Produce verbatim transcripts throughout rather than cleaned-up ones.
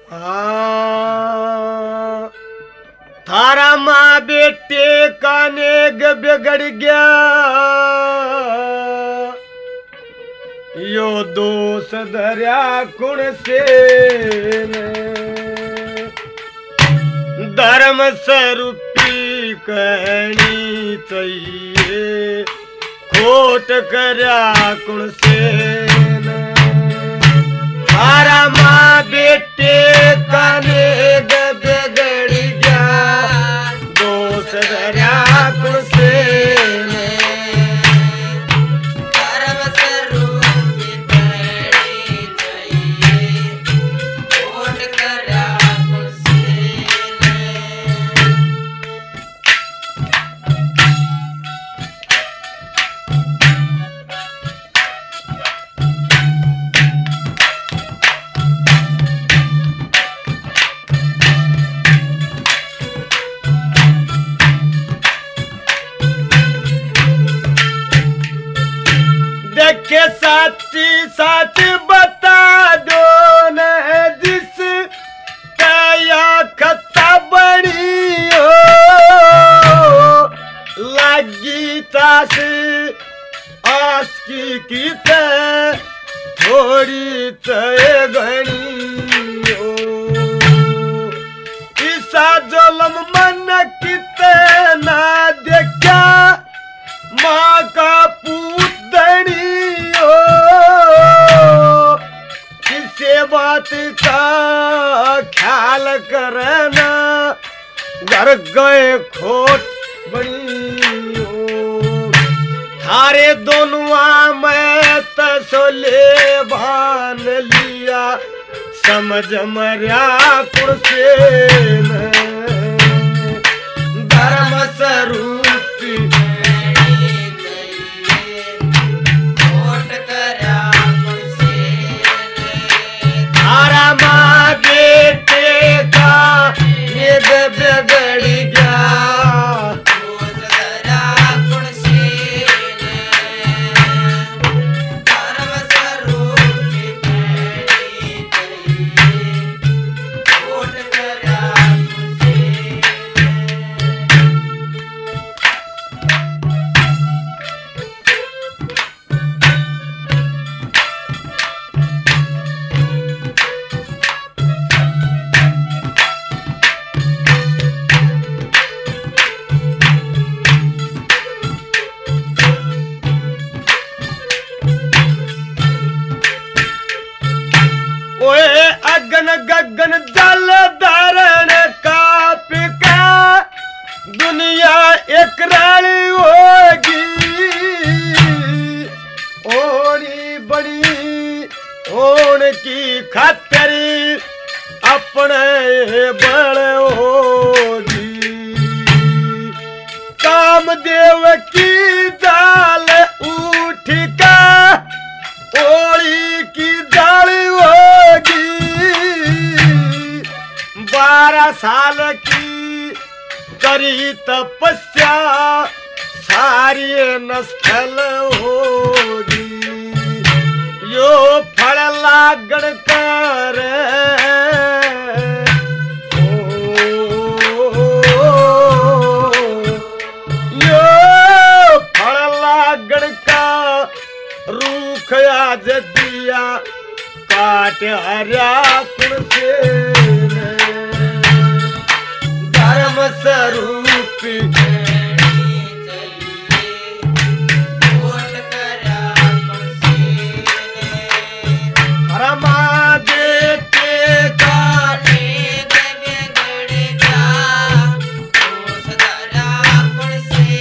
हाँ, थारा माँ बेटे का नेग बिगड़ गया, यो दोष धर्या कुण से धर्म स्वरूपी कहनी चाहिए, खोट करया कुण से थारा माँ बेटे का नेग बिगड़ गया, दोष धर्या कुण से धर्म स्वरूपी कहनी चाहिए, खोट करया कुण से देखे साची सच बता दो न, जिस कया खता बनी हो लगी तास आस की कीत थोड़ी तय घनी हो, ईसा जुल्म मन कित ना देखा, माँ का पूत धनी हो, किसे बात का ख्याल करना, घर गए खोट बनी हो, थारे दोनों में तसले भान लिया, समझ मर्या कुर्से धर्म स्वरूपी माँ बेटे का नेग बिगड़ गया, दोष धर्या कुण से धर्म स्वरूपी कहनी चाहिए, खोट करया कुण से ओए अगन गगन जल धारण का पिका, दुनिया एक रानी होगी, ओनी बड़ी ओन की खातरी अपने बड़ होगी, कामदेव की जाल उठ का ओली की जाल होगी, बारह साल की करी तपस्या सारी नस्ल होगी, यो फल लागण कर यो फल लागण का रूख आज दिया, काट हर्या कुण से धर्म स्वरूपी खोट करया कुण से रमा बेटे का नेग बिगड़ गया, दोष धर्या कुण से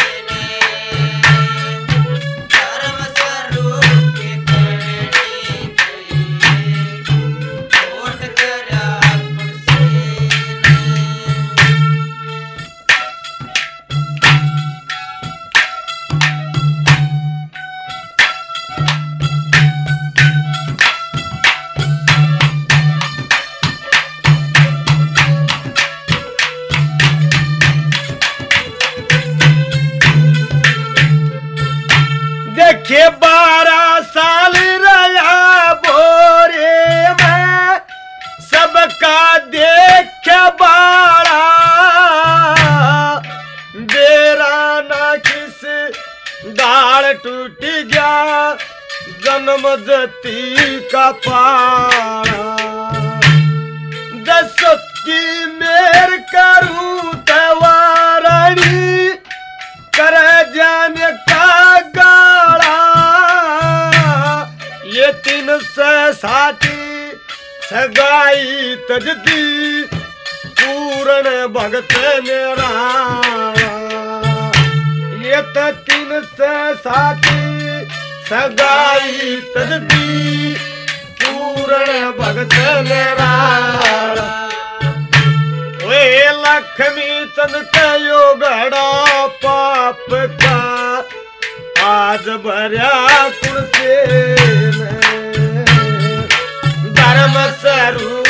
धर्म स्वरूपी कहनी चाहिए, खोट करया कुण से देखे बारह साल रहा बोरे में, सबका जन्म जती का पाड़ा दस की मेर करूं तवारणी कर जाने का गाड़ा ये तीन से साथी सगाई तजती पूर्ण भगत मेरा ये तो तीन से साथी सगाई तजती पूर्ण भगत मेरा वे लक्ष्मी चंद कयो घड़ा पाप का आज भर्या कुण से धर्म स्वरूप